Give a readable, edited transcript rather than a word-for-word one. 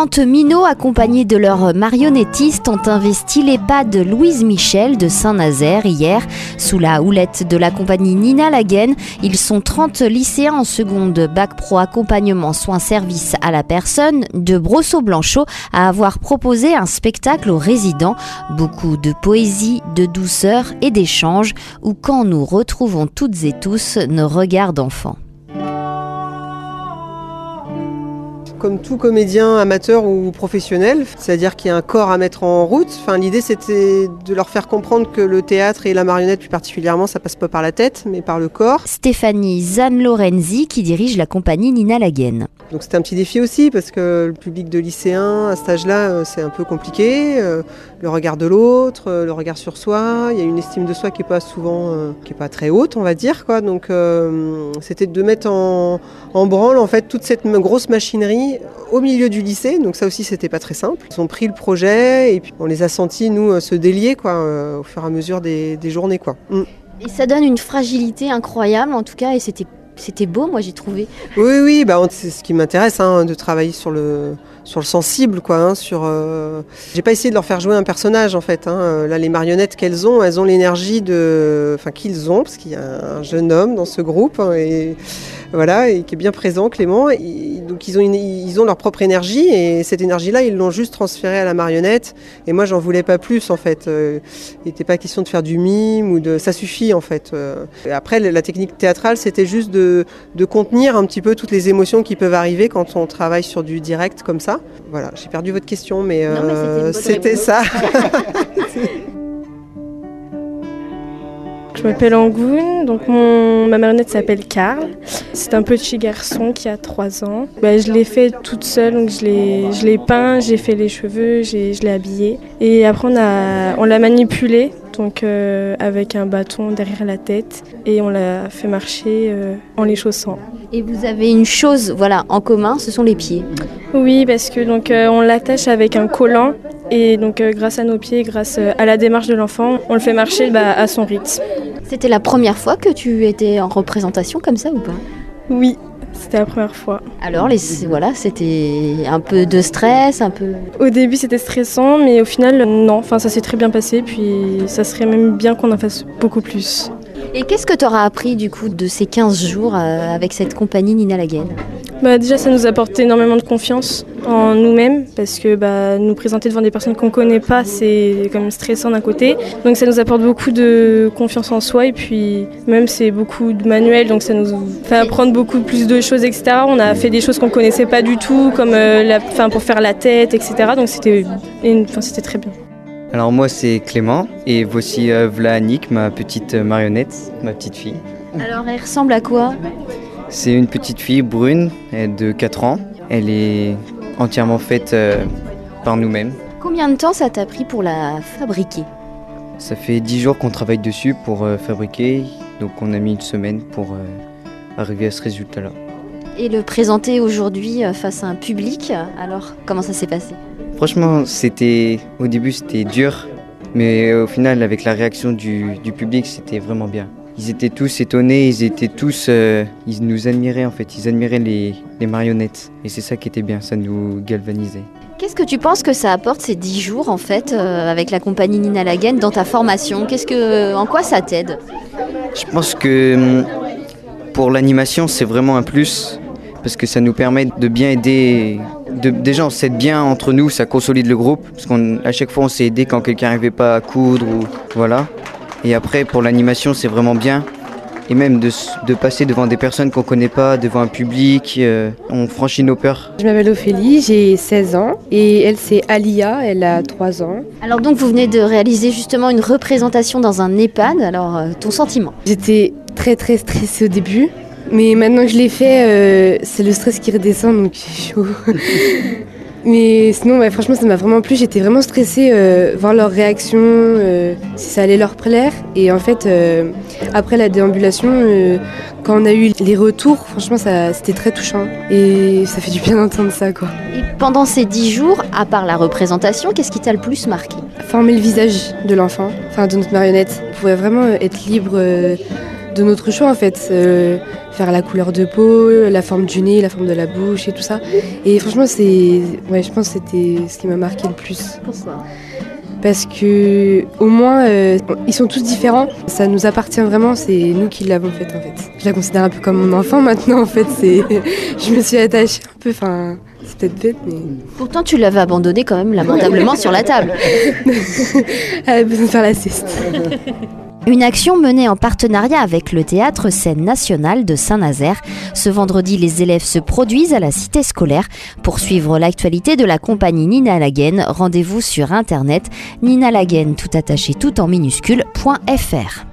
30 minots accompagnés de leurs marionnettistes ont investi l'EHPAD Louise Michel de Saint-Nazaire hier. Sous la houlette de la compagnie Nina Laguen, ils sont 30 lycéens en seconde bac pro accompagnement soins services à la personne de Brosseau-Blanchot à avoir proposé un spectacle aux résidents. Beaucoup de poésie, de douceur et d'échange où quand nous retrouvons toutes et tous nos regards d'enfants. Comme tout comédien amateur ou professionnel, c'est-à-dire qu'il y a un corps à mettre en route. Enfin, l'idée, c'était de leur faire comprendre que le théâtre et la marionnette plus particulièrement, ça passe pas par la tête, mais par le corps. Stéphanie Zanlorenzi qui dirige la compagnie Nina Laguen. Donc c'était un petit défi aussi parce que le public de lycéens à cet âge-là, c'est un peu compliqué. Le regard de l'autre, le regard sur soi, il y a une estime de soi qui est pas souvent, qui est pas très haute, on va dire, quoi. Donc c'était de mettre en branle en fait toute cette grosse machinerie au milieu du lycée, donc ça aussi c'était pas très simple. Ils ont pris le projet et puis on les a sentis nous se délier quoi, au fur et à mesure des journées quoi. Et ça donne une fragilité incroyable en tout cas et c'était beau moi j'ai trouvé. Oui, c'est ce qui m'intéresse de travailler sur le sensible quoi. J'ai pas essayé de leur faire jouer un personnage en fait. Là les marionnettes elles ont l'énergie qu'ils ont parce qu'il y a un jeune homme dans ce groupe et voilà et qui est bien présent Clément. Donc ils ont leur propre énergie et cette énergie-là ils l'ont juste transférée à la marionnette et moi j'en voulais pas plus en fait. Il n'était pas question de faire du mime ou ça suffit en fait. Et après la technique théâtrale c'était juste de contenir un petit peu toutes les émotions qui peuvent arriver quand on travaille sur du direct comme ça. Voilà, j'ai perdu votre question mais, c'était ça. Je m'appelle Angoune, donc ma marionnette s'appelle Karl. C'est un petit garçon qui a 3 ans. Je l'ai fait toute seule, donc je l'ai peint, j'ai fait les cheveux, je l'ai habillé. Et après on l'a manipulé, donc avec un bâton derrière la tête, et on l'a fait marcher en les chaussant. Et vous avez une chose en commun, ce sont les pieds. Oui, parce que on l'attache avec un collant. Et donc grâce à nos pieds, grâce à la démarche de l'enfant, on le fait marcher à son rythme. C'était la première fois que tu étais en représentation comme ça ou pas ? Oui, c'était la première fois. Alors c'était un peu de stress, un peu... Au début c'était stressant, mais au final non, ça s'est très bien passé, puis ça serait même bien qu'on en fasse beaucoup plus. Et qu'est-ce que tu auras appris du coup de ces 15 jours avec cette compagnie Nina Laguen ? Déjà ça nous apporte énormément de confiance en nous-mêmes parce que nous présenter devant des personnes qu'on ne connaît pas c'est quand même stressant d'un côté, donc ça nous apporte beaucoup de confiance en soi et puis même c'est beaucoup de manuels donc ça nous fait apprendre beaucoup plus de choses etc. On a fait des choses qu'on ne connaissait pas du tout comme pour faire la tête etc. Donc c'était très bien. Alors moi c'est Clément et voici Vla Annick, ma petite marionnette, ma petite fille. Alors elle ressemble à quoi ? C'est une petite fille brune de 4 ans. Elle est entièrement faite par nous-mêmes. Combien de temps ça t'a pris pour la fabriquer ? Ça fait 10 jours qu'on travaille dessus pour fabriquer, donc on a mis une semaine pour arriver à ce résultat-là. Et le présenter aujourd'hui face à un public, alors comment ça s'est passé ? Franchement, au début c'était dur, mais au final avec la réaction du public c'était vraiment bien. Ils étaient tous étonnés, ils nous admiraient en fait, ils admiraient les marionnettes. Et c'est ça qui était bien, ça nous galvanisait. Qu'est-ce que tu penses que ça apporte ces 10 jours en fait avec la compagnie Nina Laguen dans ta formation ? En quoi ça t'aide ? Je pense que pour l'animation c'est vraiment un plus parce que ça nous permet de bien aider. Déjà on s'aide bien entre nous, ça consolide le groupe parce qu'à chaque fois on s'est aidé quand quelqu'un n'arrivait pas à coudre ou voilà. Et après, pour l'animation, c'est vraiment bien. Et même de passer devant des personnes qu'on ne connaît pas, devant un public, on franchit nos peurs. Je m'appelle Ophélie, j'ai 16 ans. Et elle, c'est Alia, elle a 3 ans. Alors donc, vous venez de réaliser justement une représentation dans un EHPAD. Alors, ton sentiment ? J'étais très très stressée au début. Mais maintenant que je l'ai fait, c'est le stress qui redescend, donc c'est chaud. Mais sinon, franchement, ça m'a vraiment plu. J'étais vraiment stressée, voir leurs réactions, si ça allait leur plaire. Et en fait, après la déambulation, quand on a eu les retours, franchement, c'était très touchant. Et ça fait du bien d'entendre ça, quoi. Et pendant ces 10 jours, à part la représentation, qu'est-ce qui t'a le plus marqué ? Former le visage de l'enfant, de notre marionnette. On pouvait vraiment être libre de notre choix en fait. Faire la couleur de peau, la forme du nez, la forme de la bouche et tout ça. Et franchement, je pense que c'était ce qui m'a marqué le plus. Pourquoi ? Parce que au moins, ils sont tous différents. Ça nous appartient vraiment, c'est nous qui l'avons fait en fait. Je la considère un peu comme mon enfant maintenant en fait. Je me suis attachée un peu, c'est peut-être bête, mais... Pourtant, tu l'avais abandonné quand même lamentablement sur la table. Elle avait besoin de faire la sieste. Une action menée en partenariat avec le théâtre Scène Nationale de Saint-Nazaire. Ce vendredi, les élèves se produisent à la cité scolaire. Pour suivre l'actualité de la compagnie Nina Laguen, rendez-vous sur internet ninalaguen tout attaché tout en minuscule.fr.